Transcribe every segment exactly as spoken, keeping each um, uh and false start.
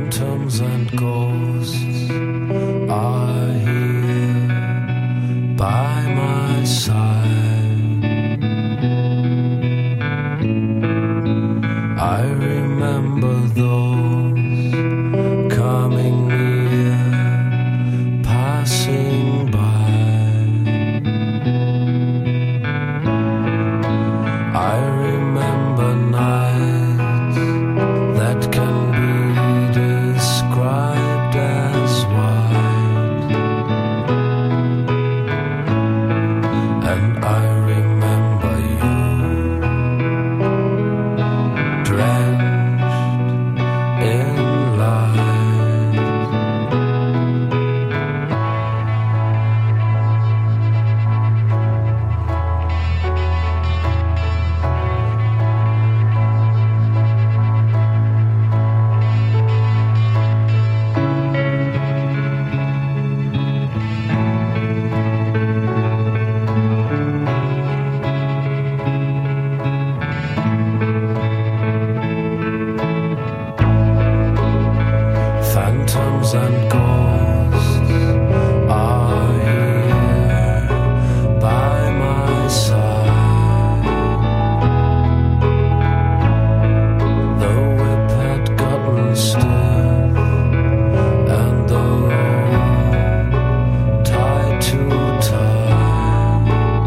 Phantoms and ghosts are here by my side. I remember those coming near, passing by. I remember nights that can be described as white, and I remember you drenched in light. Phantoms and ghosts are here by my side. The whip had gotten stiff and the rope tied too tight.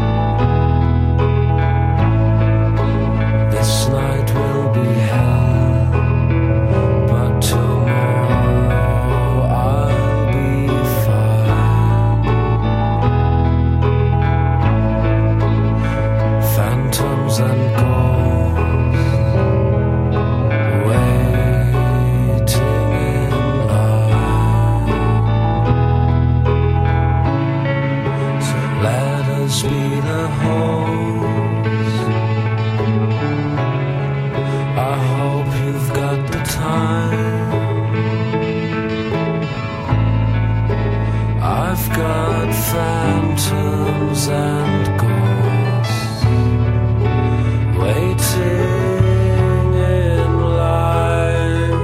This night will be hell, but tomorrow I'll be fine. Phantoms and ghosts waiting in line. So let us be the host. I hope you've got the time. I've got phantoms and ghosts waiting in line.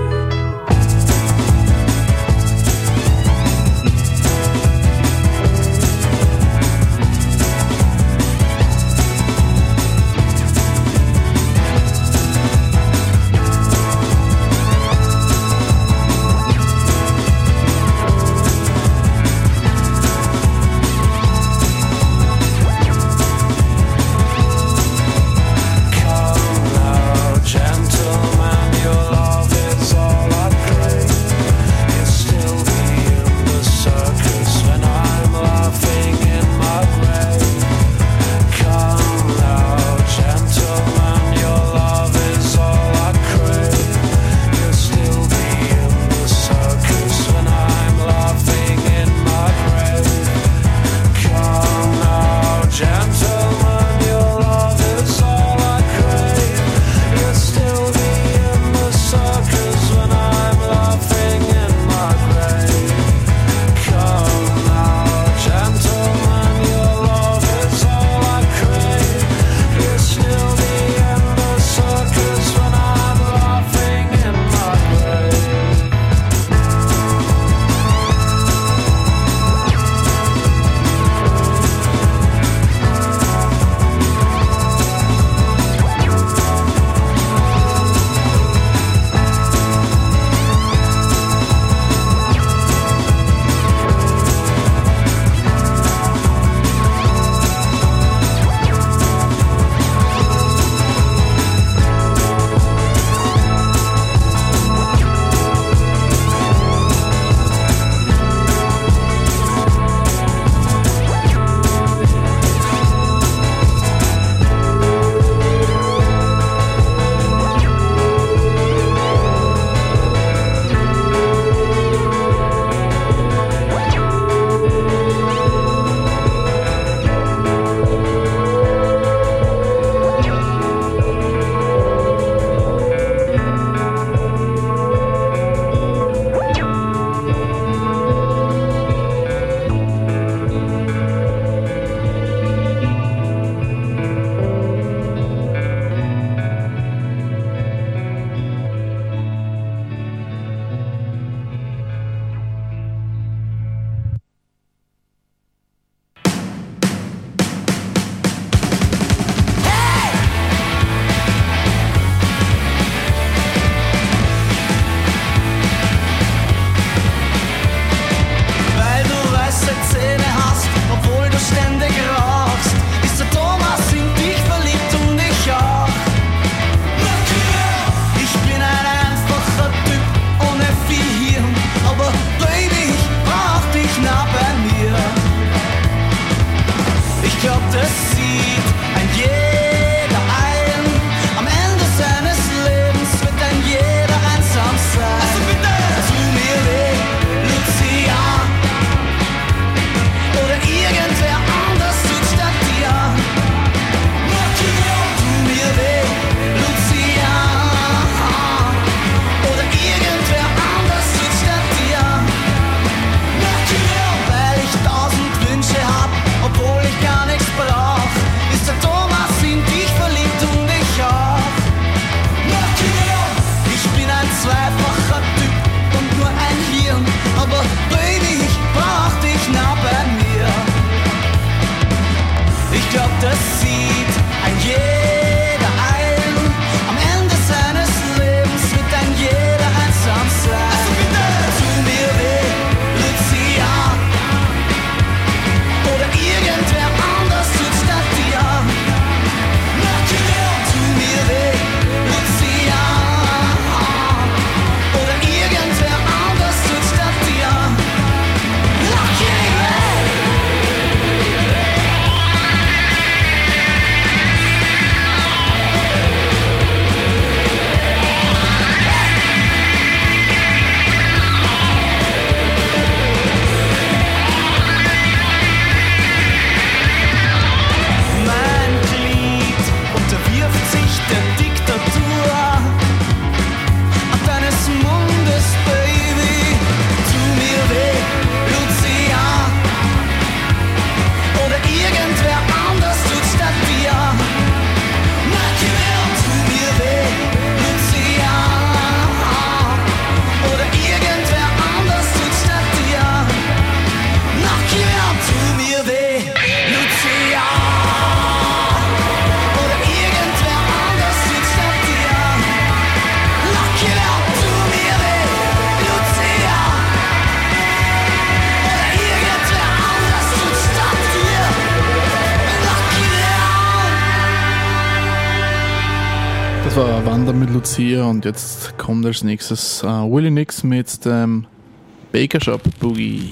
war Wanda mit Lucia und jetzt kommt als nächstes uh, Willie Nix mit dem Baker Shop Boogie.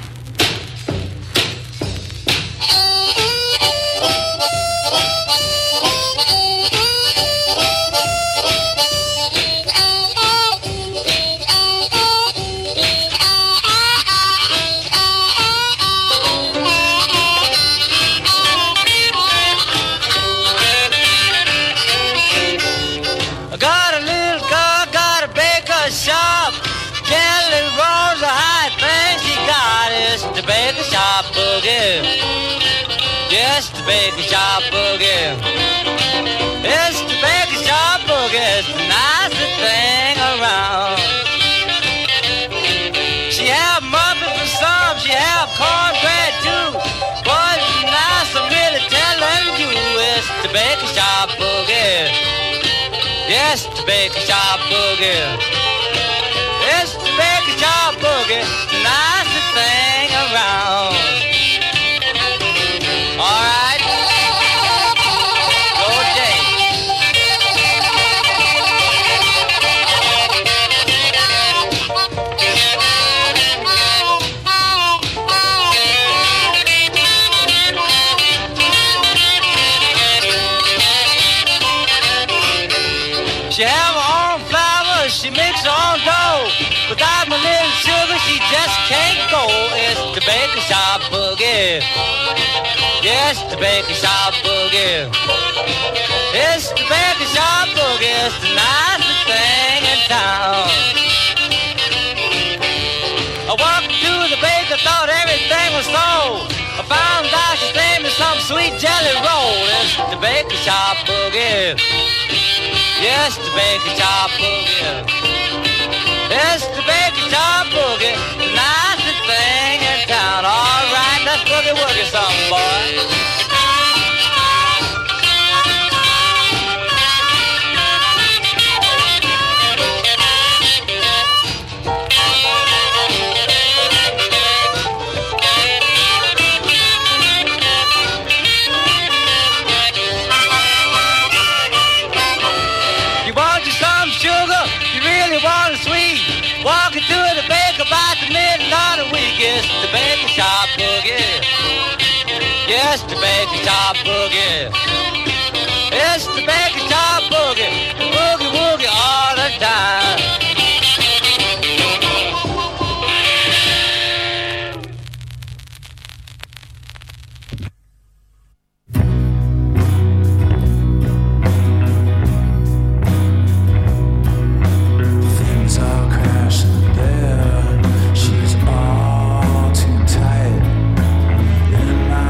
Yes, the baker shop boogie. It's the baker shop boogie. It's the nicest thing around. She have muffins for some, she have cornbread too. But it's nice, I'm really telling you, it's the baker shop boogie. Yes, the baker shop boogie. It's the baker shop boogie. The nicest thing around. All right, go Jay. She have her own flour, she makes her own dough. Without my little sugar, she just can't go. It's the baker shop boogie. Yes, the baker shop boogie. It's the baker shop boogie. It's the nicest thing in town. I walked to the baker, thought everything was sold. I found out she's naming some sweet jelly roll. It's the baker shop boogie. Yes, the baker shop boogie. It's the baker shop boogie. The nicest thing in town. All right, let's boogie woogie something, boy. Walking to the baker about the middle of the week. It's the baker shop boogie. Yes, the baker shop boogie. It's the baker shop boogie. Boogie woogie all the time.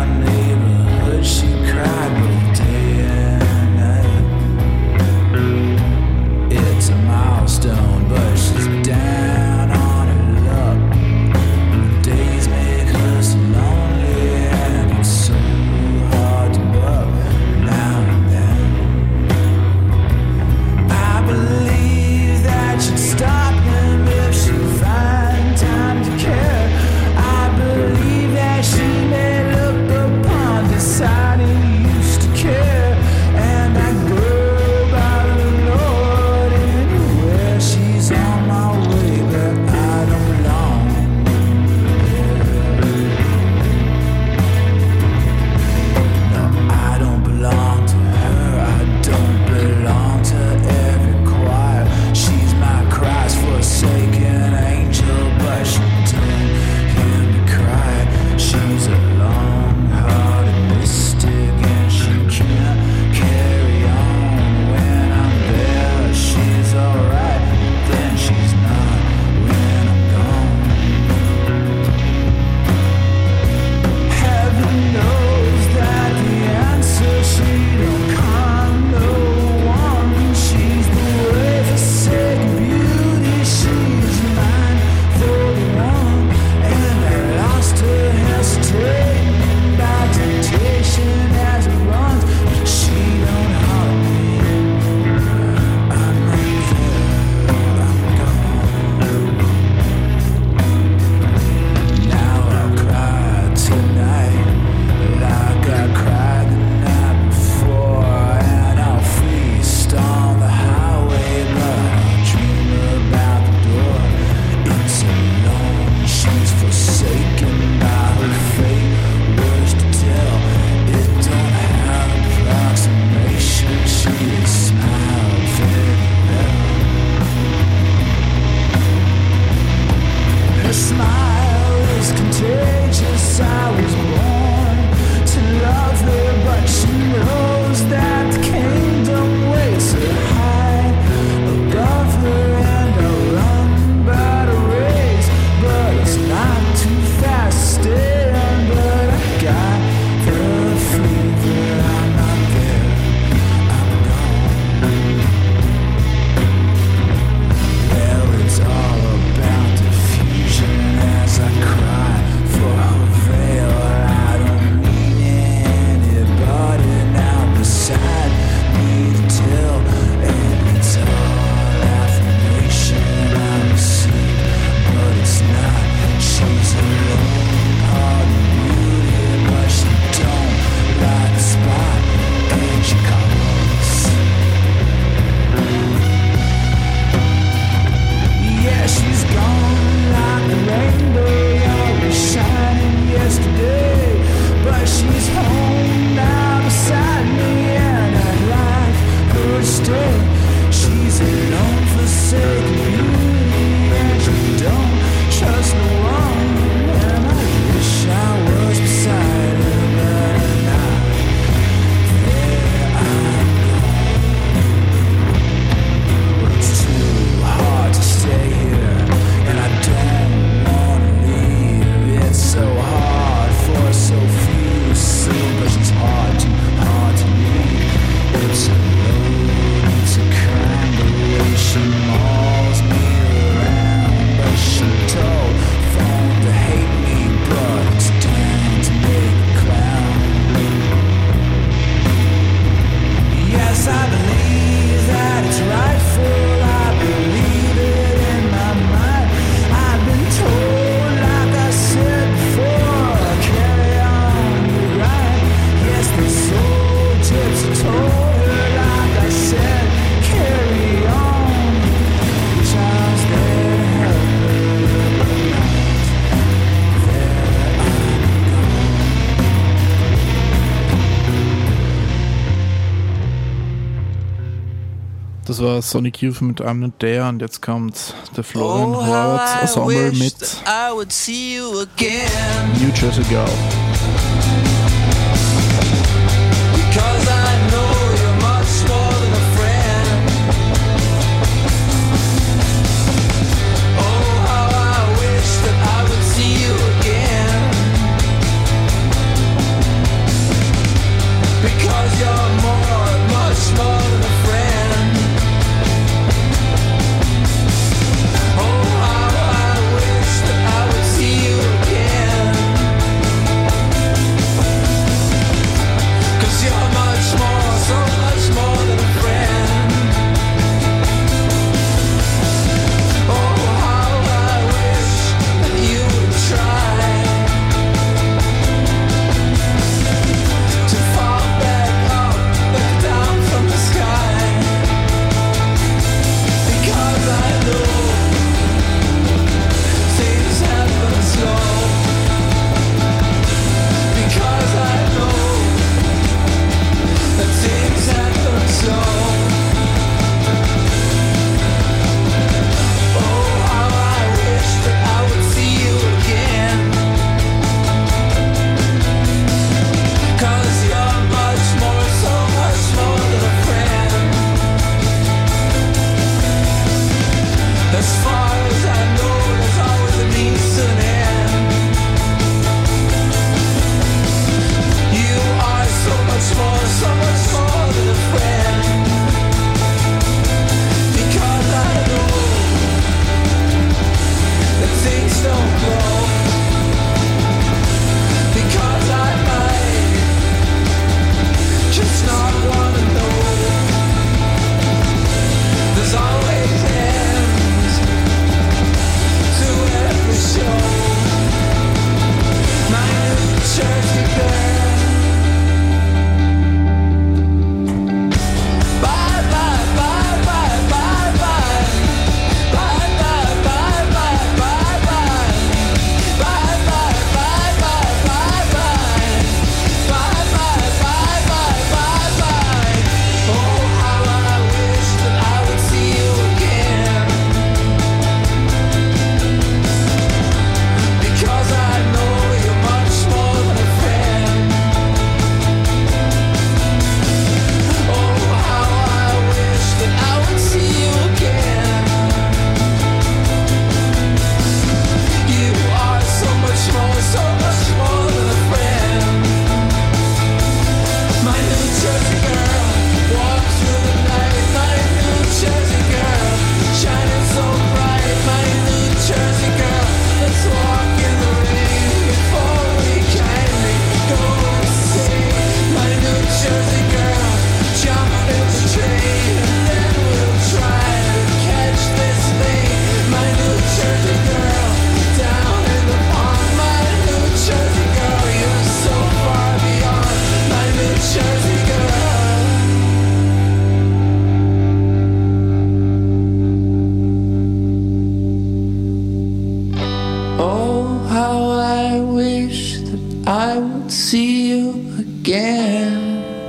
She cried both day and night. Das war Sonic Youth mit I'm Not There und jetzt kommt der Florian oh, Horvath Ensemble mit New Jersey Girl. Because I know you're much more than a friend. Oh, how I wish that I would see you again. Because you're more, much more than a friend. Oh, how I wish that I would see you again. 'Cause you're much more, so much more than a friend. Oh, how I wish that you would try to fall back up, look down from the sky. Because I know things happen slow. Because I know that things happen slow. Oh, how I wish that I would see you again. 'Cause you're much more, so much more than a friend. As far as I know, there's always a means to an end. You are so much more, so much more than a friend. Because I know that things don't grow. Because I might just not wanna know. There's always ends to every show. My New Jersey girl. Bye bye bye bye bye bye. Bye bye bye bye bye bye. Bye bye bye bye bye bye. Bye bye bye bye bye bye. Oh, how I wish that I would see you again. Because I know you're much more than a friend. Oh, how I wish that I would see you again. You are so much more, so much more than a friend. My New Jersey girl, walk through the night. My New Jersey girl, shining so bright. My New Jersey girl, let's walk in the rain before we kindly go insane. My New Jersey girl, jump in the train and then we'll try to catch this thing. My New Jersey girl, down in the pond. My New Jersey girl, you're so far beyond. My New Jersey girl. Oh, how I wish that I would see you again.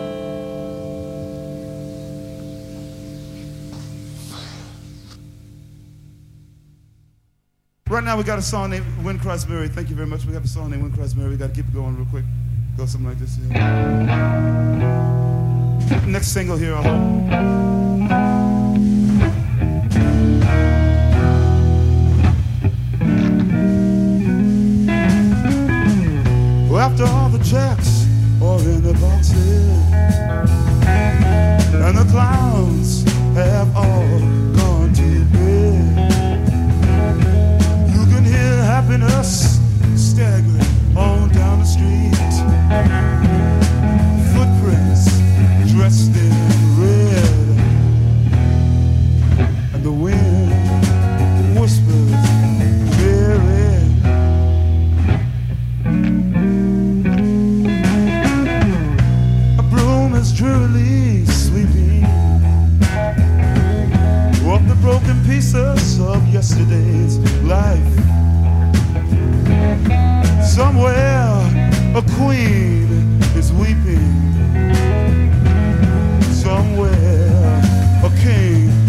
Right now we got a song named Win Crossberry. Thank you very much. We have a song named Win Crossberry. We got to keep it going real quick. Go something like this. Yeah. Next single here, I hope. Well, after all the jacks are in the boxes and the clowns have all gone to bed, you can hear happiness staggering on down the street. Footprints dressed in red, and the wind whispers very. A broom is drearily sweeping up the broken pieces of yesterday's life. Somewhere a queen is weeping. Somewhere a king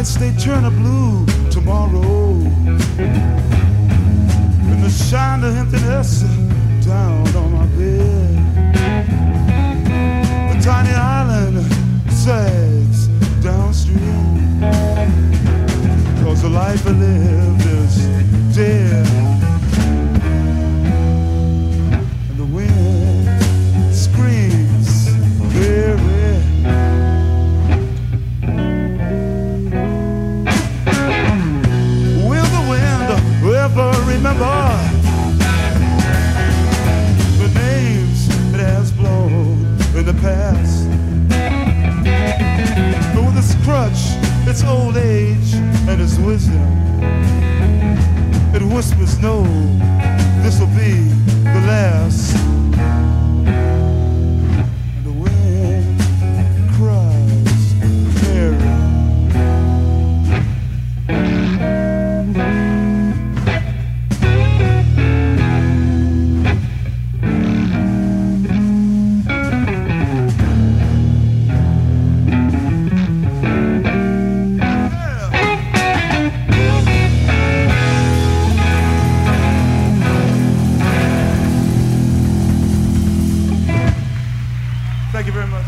nights they turn a blue tomorrow. And the shine of emptiness down on my bed. The tiny island sags downstream. Cause the life I lived is dead. And the wind screams very. Will the wind ever remember the names it has blown in the past? But with its crutch, its old age, and its wisdom, it whispers, no, this'll be the last. And the wind cries, Mary. Thank you very much.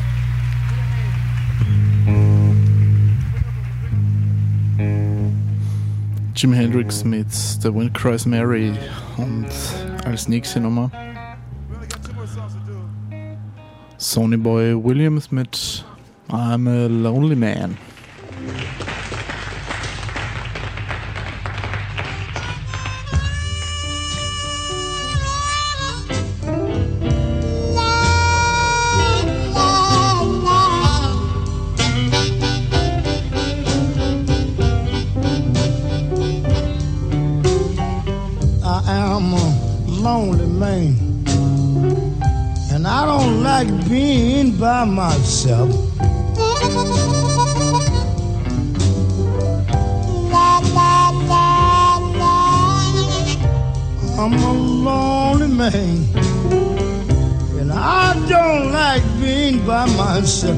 Jimi Hendrix mit The Wind Cries Mary und als nächste Nummer We only got two more songs to do. Sonny Boy Williams mit I'm a Lonely Man. I am a lonely man, and I don't like being by myself. I'm a lonely man, and I don't like being by myself.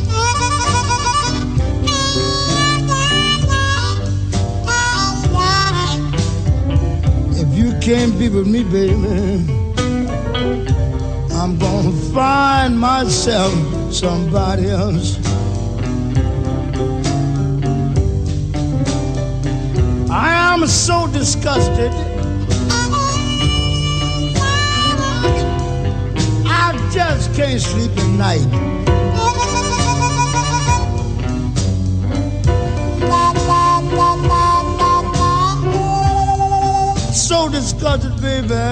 If you can't be with me, baby, I'm gonna find myself somebody else. I am so disgusted, I just can't sleep at night. So disgusted, baby,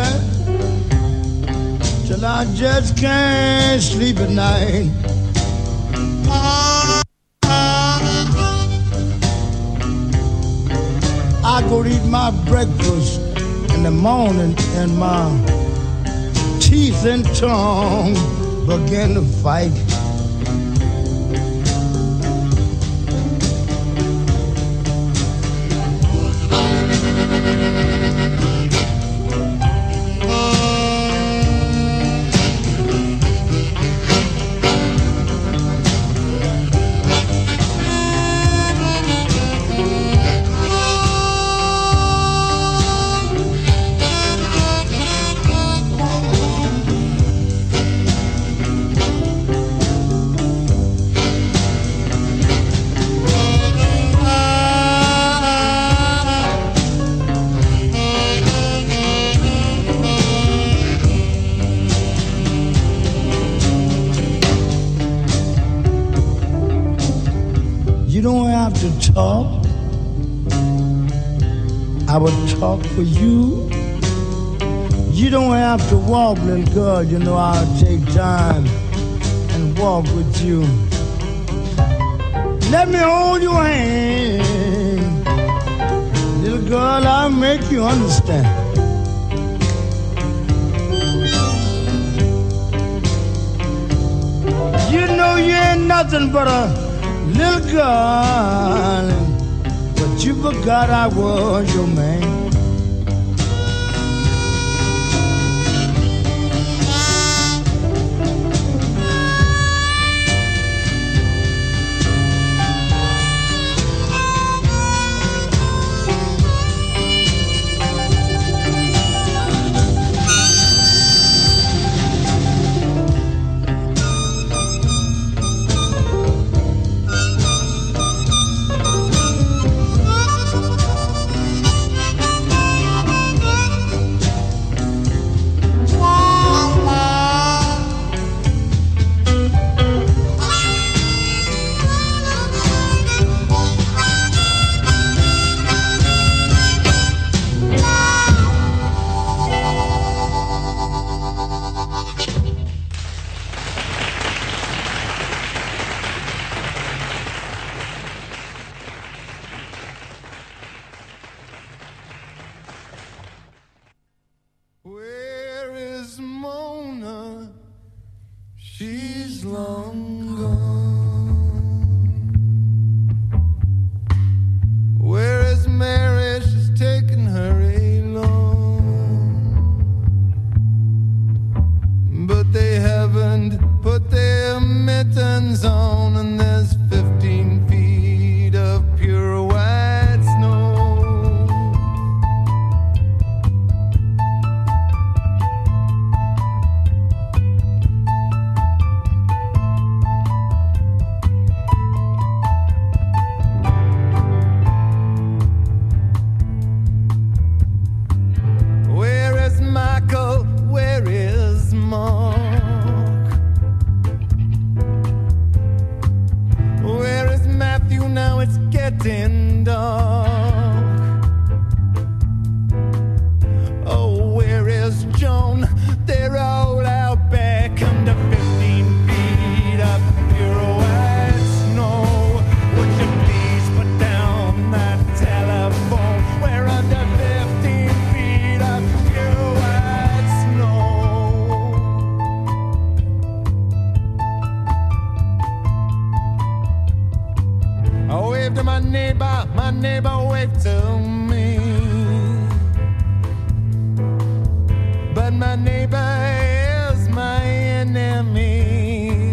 till I just can't sleep at night. I go to eat my breakfast in the morning and my teeth and tongue begin to fight. You don't have to talk, I will talk for you. You don't have to walk, little girl, you know I'll take time and walk with you. Let me hold your hand, little girl, I'll make you understand. You know you ain't nothing but a little girl, but you forgot I was your man. Joan. They're all out back under fifteen feet of pure white snow. Would you please put down that telephone? We're under fifteen feet of pure white snow. I waved to my neighbor, my neighbor waved to me. But my neighbor is my enemy.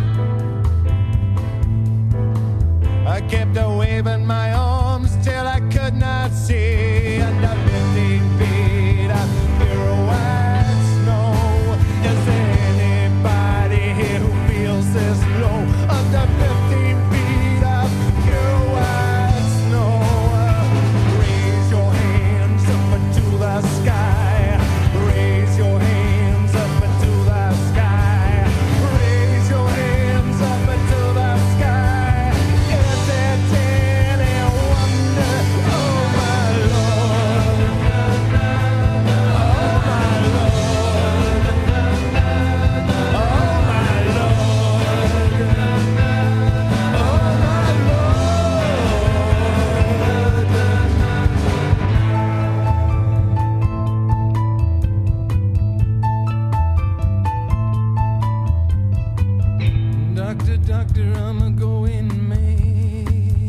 I kept a waving my arms till I could not see. Under fifteen feet of pure white snow. Is anybody here who feels this low? Under fifteen feet of pure white snow. Raise your hands up to the sky. Raise your hands up to the sky. Raise your hands up to the sky. Is it any wonder? Oh my Lord. Oh my Lord. Oh my Lord. Oh my Doctor, doctor, I'm a going man.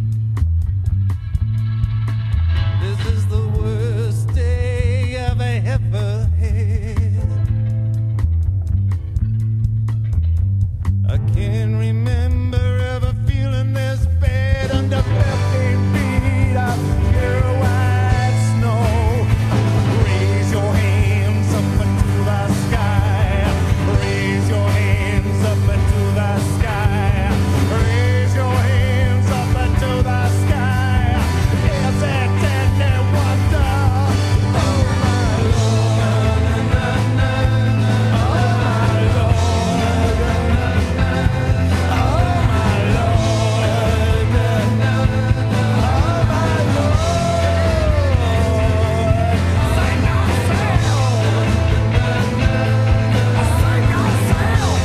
This is the worst day I've ever had. I can't remember ever feeling this bad under fifteen feet of pure white snow. Raise your hands up to the sky. Raise your hands up to the sky. Raise your hands up to the sky. Is it any wonder? Oh my Lord. Oh my Lord. Oh my Lord. Oh my Lord. Sing yourself. Sing yourself.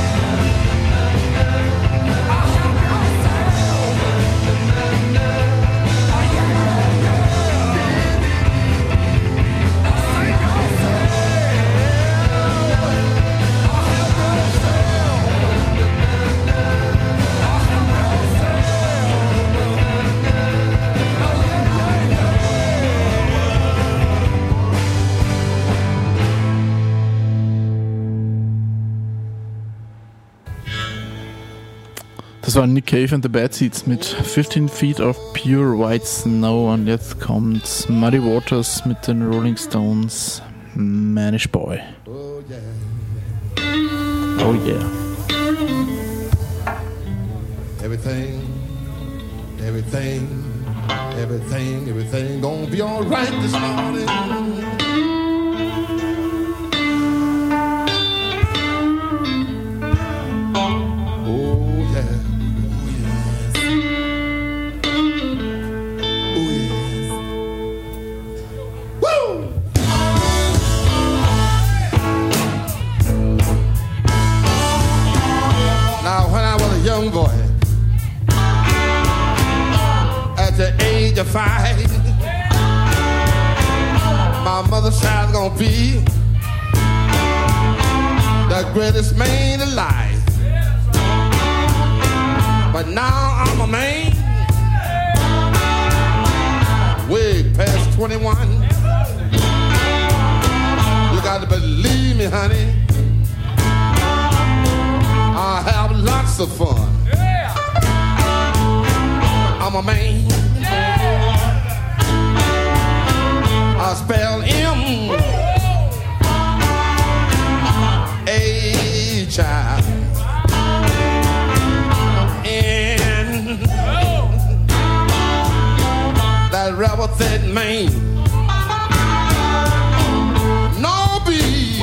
Das war Nick Cave and the Bad Seeds mit fifteen Feet of Pure White Snow und jetzt kommt Muddy Waters mit den Rolling Stones, Manish Boy. Oh yeah. Oh yeah. Everything, everything, everything, everything gonna be alright this morning. Oh yeah. Oh yes. Woo! Now when I was a young boy, at the age of five, my mother said I was gonna be the greatest man alive. But now I'm a man, way past twenty-one. You got to believe me, honey, I have lots of fun. I'm a man. I spell M A child in that rebel that man. No B.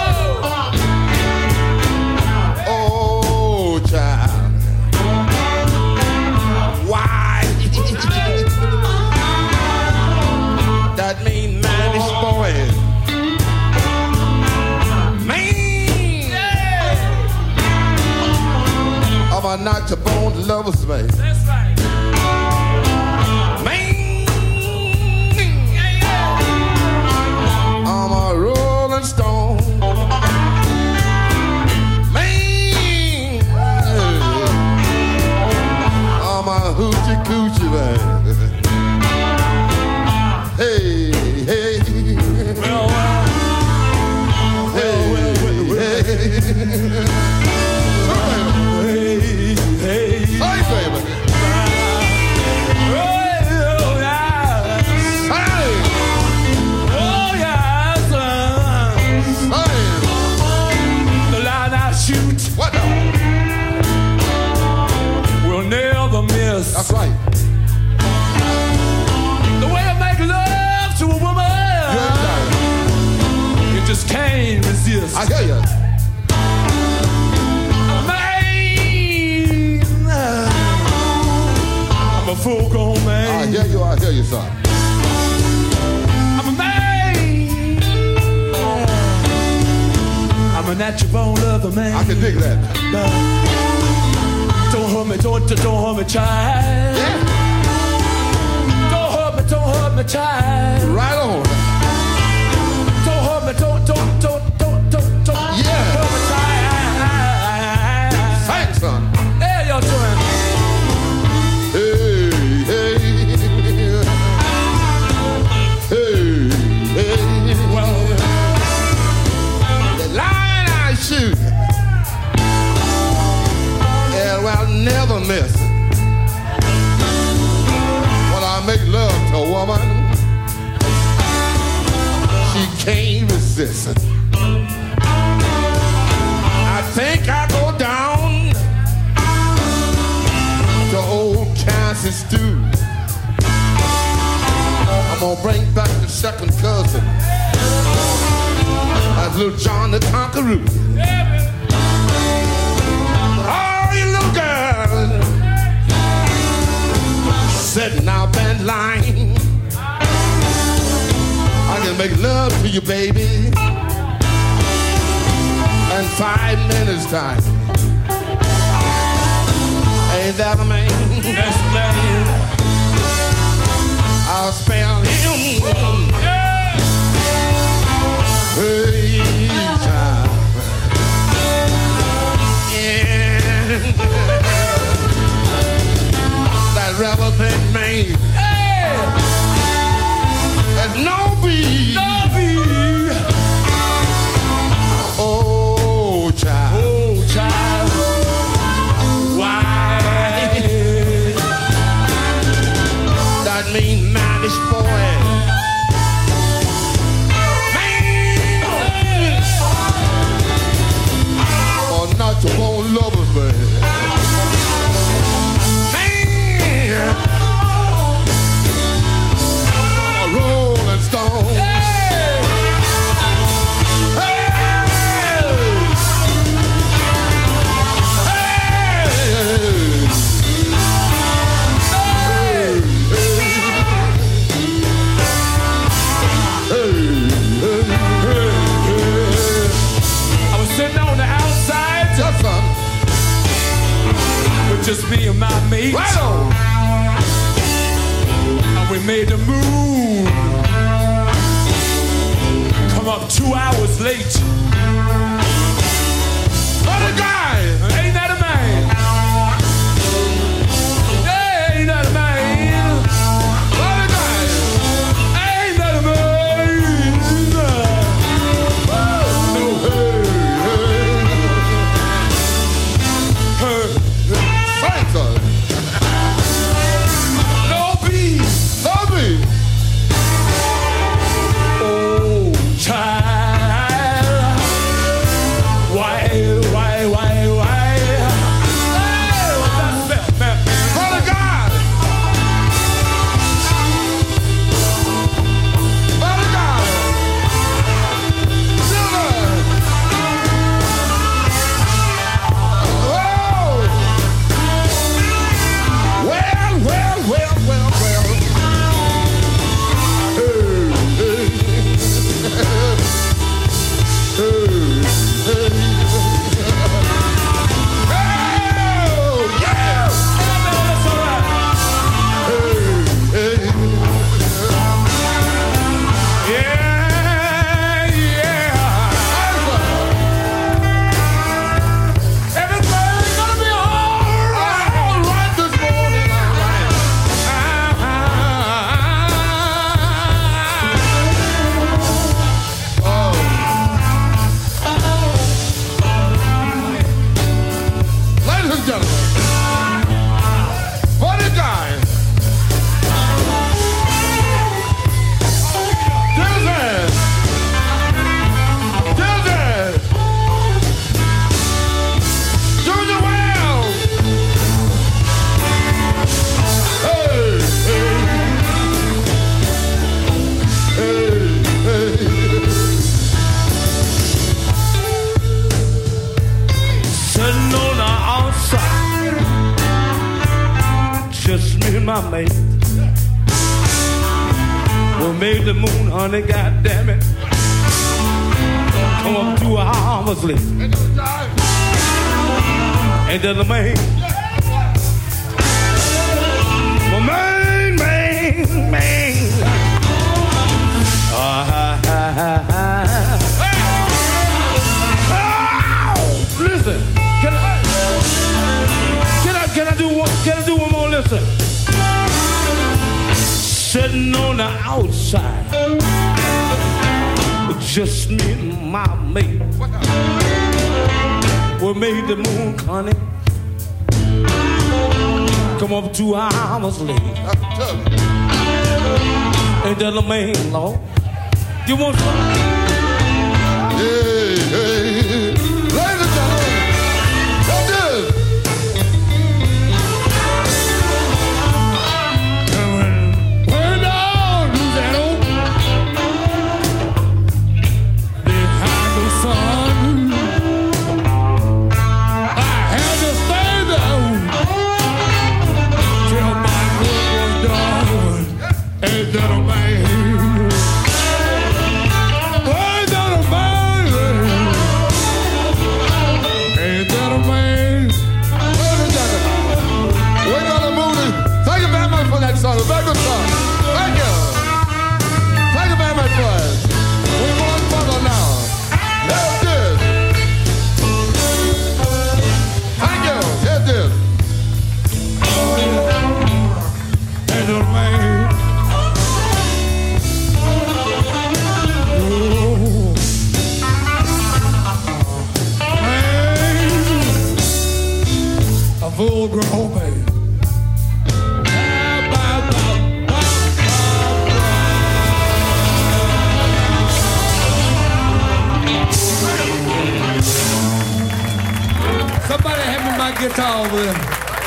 Oh child. Why? That mean manish boy. rebels, man. That's right. Man, I'm a rolling stone. Man, I'm a hoochie coochie, man. Hey, hey. Well, well. Hey, hey. Hey, hey. Hey, baby. Oh, yeah. Hey, Oh, yes. hey. The line I shoot What the? will never miss. That's right. The way I make love to a woman, You're right. you just can't resist. I hear you. Man, I'm a full-grown I man. hear you. I hear you, son. I'm a man. I'm a natural born lover, man. I can dig that. Don't hurt me, don't, don't hurt me, child. Yeah. Don't hurt me, don't hurt me, child. Right on. Don't hurt me, don't, don't, don't, don't, don't, don't Yeah. hurt me, child. Thanks, son. There you're doing. Hey, hey. Hey, hey. Well, The line I shoot, yeah, well, never miss. When I make love to a woman, she can't resist. I think I go down to old Kansas stew. I'm gonna bring back the second cousin. That's little John the Conqueror. Oh, you little girl sitting out that line. I can make love to you, baby, in five minutes time. Ain't that a man? that's the man. I'll spell him. Hey, child. Yeah. That rebel thing, man. Hey, There's no beat. Lovey. Oh, child. Oh, child. Why? That mean manish boy. Man. Or not your own lovers, man. Man. A rolling stone. I was sitting on the outside Just son. with just me and my mate. Right on. And we made the moon come up two hours late. What a guy. Ain't that a man? Yeah, ain't that a man? What a guy. Ain't that a man? No, Hey, hey. hey, Thanks, son. no peace. Love me. Oh, child. Why, why, why? mate. We made the moon, honey, goddammit. Come up two hours late. Ain't that the man? My man, man, man. Ah, ha, ha, ha, ha. Oh, listen, can I, can I, can I do one, can I do one more? Listen. Sitting on the outside, just me and my mate. We made the moon, honey. Come up two hours late. Ain't that the main law? You want some? Hey, hey, hey. Ladies and gentlemen, come this. Turn down, Louisiana. Behind the sun, I had to stay down till my work was done. Ain't that a man? Ain't that a man? Ain't that a man? Ladies and gentlemen, we're gonna move it. Thank you very much for that song. A very good song. Thank you. Thank you very much for it. We're going further now. Here's this. Thank you. Here's this. Ain't that a man? A full grown man. Somebody hand me my guitar over there.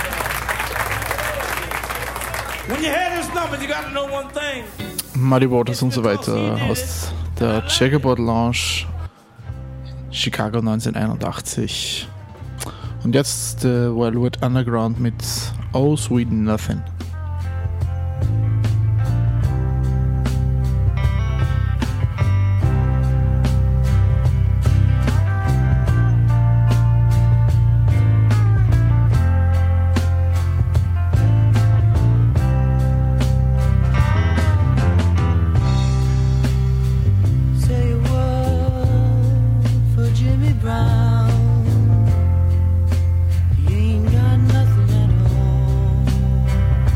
When you hear this number, you gotta know one thing. Muddy Waters und so weiter aus der Checkerboard Lounge Chicago neunzehnhunderteinundachtzig. Und jetzt der Velvet Underground mit Oh Sweet Nothing. Say a word for Jimmy Brown. He ain't got nothing at all.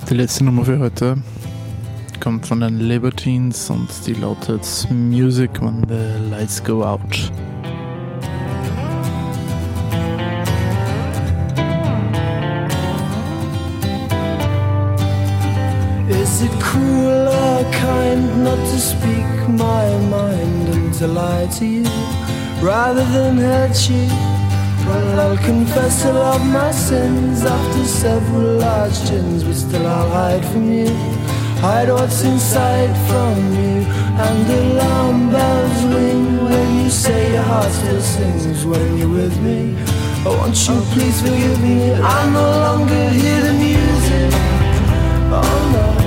Die letzte Nummer für heute kommt von den Libertines und die lautet Music When the Lights Go Out. Is it cruel or kind not to speak my mind and to lie to you rather than hurt you? Well, I'll confess all of my sins after several large gins, but still I'll hide from you, hide what's inside from you. And alarm bells ring when you say your heart still sings when you're with me. Oh, won't you please forgive me, I no longer hear the music. Oh no.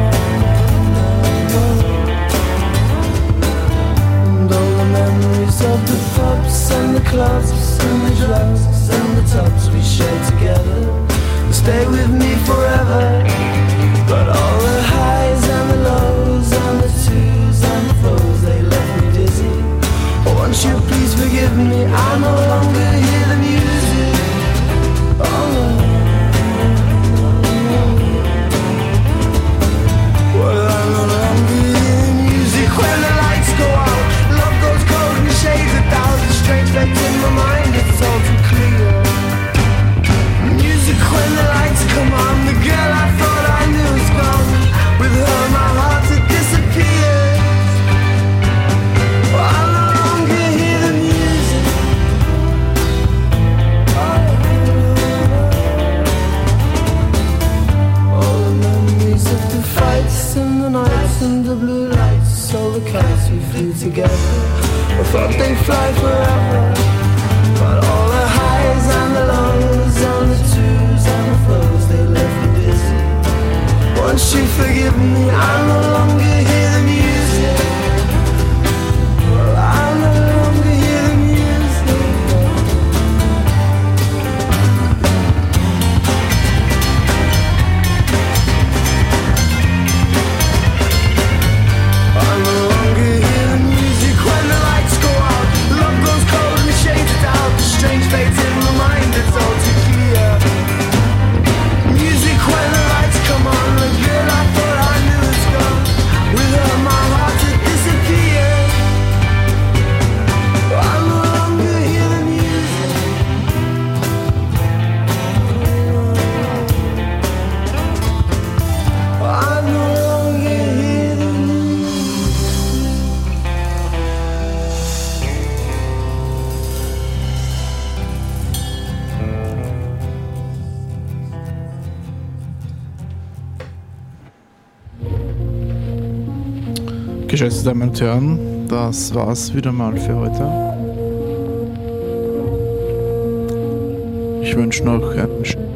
Memories of the pubs and the clubs and the drugs and the tubs we shared together will stay with me forever. But all the highs and the lows and the twos and the fro's, they left me dizzy. Oh, won't you please forgive me, I no longer hear the music. Oh no. Well, I no longer hear the music when the lights go out. Shades of thousands, strange lights in my mind, it's all too clear. Music when the lights come on, the girl I thought I knew is gone. With her my heart it disappears. Oh, I no longer hear the music. Oh, all the memories of the fights and the nights and the blue lights, all the kites we flew together, I thought they'd fly forever. But all the highs and the lows and the twos and the flows, they left me dizzy. Won't you forgive me, I no longer hear the music. Well, I no longer hear the music. I no longer hear the music when the lights go out. Love goes cold and the shades are down. The strange fates in my mind, it's all too clear. Music when the lights come on. The girl I thought I knew is gone. With her my heart to disappear. I no longer hear the music. I no longer hear the music. Geschätzte Damen und Herren, das war's wieder mal für heute. Ich wünsche noch einen schönen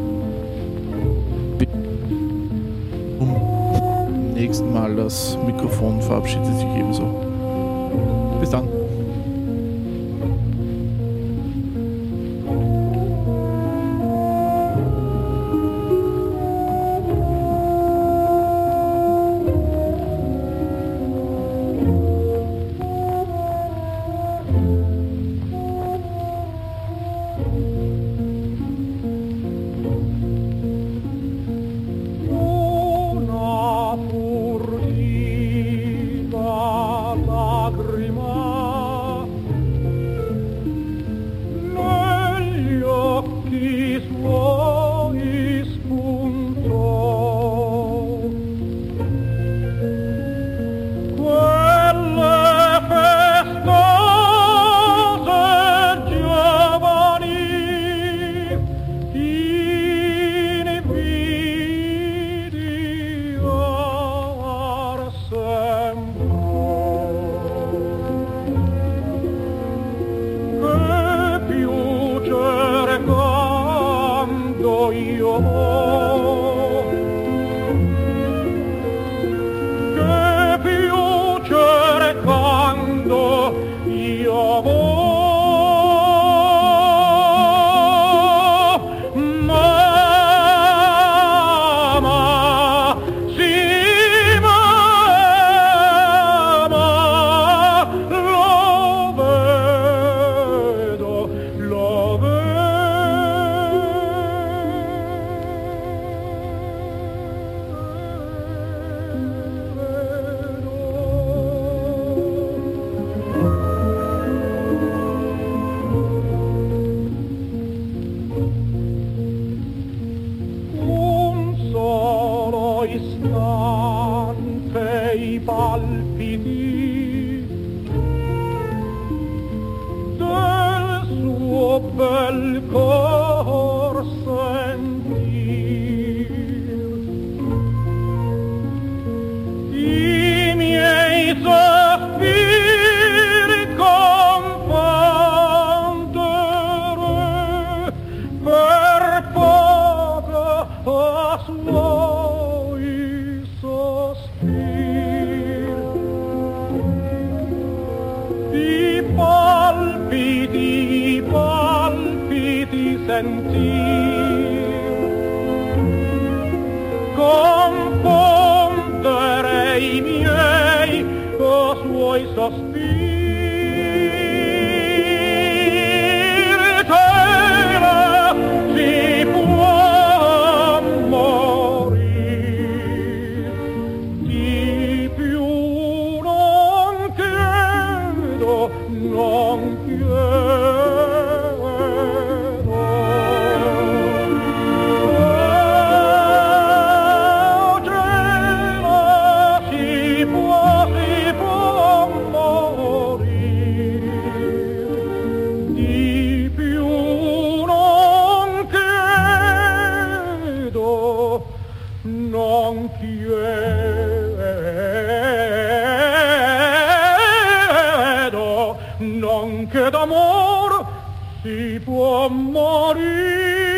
um nächsten Mal das Mikrofon verabschiedet sich ebenso. Bis dann. Una perdida bel cor sentir. I miei sospiri confondere per poco a suoi sospiri. I palpiti, i palpiti sentir, confondere i miei o suoi sospiri. Tela si può morire, di più non chiedo, non non chiedo, non che d'amor si può morire.